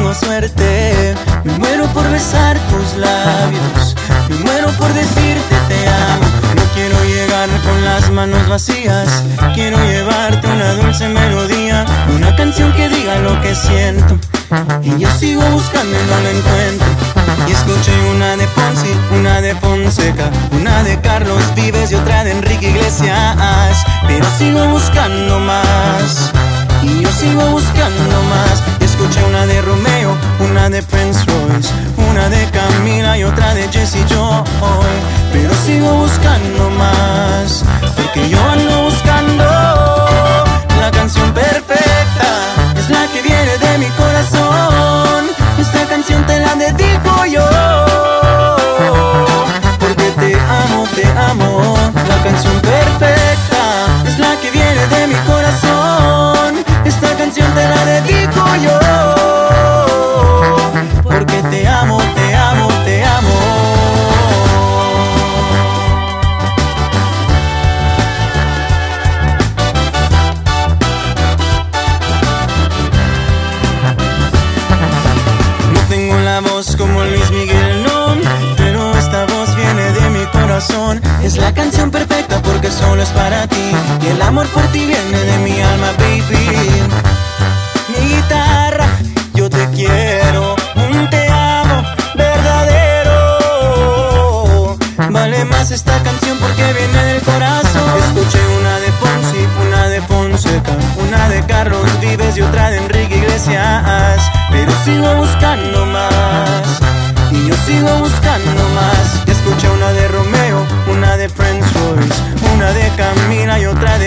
tengo suerte. Me muero por besar tus labios, me muero por decirte te amo. No quiero llegar con las manos vacías, quiero llevarte una dulce melodía, una canción que diga lo que siento. Y yo sigo buscando y no la encuentro. Y escuché una de Ponzi, una de Fonseca, una de Carlos Vives y otra de Enrique Iglesias. Pero sigo buscando más, y yo sigo buscando más. Y escuché una de Romeo, una de Prince Royce, una de Camila y otra de Jessie Joy. Pero sigo buscando más, porque yo ando buscando la canción perfecta. Es la que viene de mi corazón. Esta canción te la dedico yo, porque te amo. La canción perfecta es la que viene de mi corazón. Esta canción te la dedico yo, porque te amo. Voz como Luis Miguel, no, pero esta voz viene de mi corazón. Es la canción perfecta porque solo es para ti, y el amor por ti viene de mi alma, baby. Mi guitarra, yo te quiero, un te amo verdadero. Vale más esta canción porque viene del corazón. Escuché una de Ponzi, una de Fonseca, una de Carlos Vives y otra de Enrique Iglesias. Pero sigo buscando más, y yo sigo buscando más. Y escuché una de Romeo, una de Prince Royce, una de Camila y otra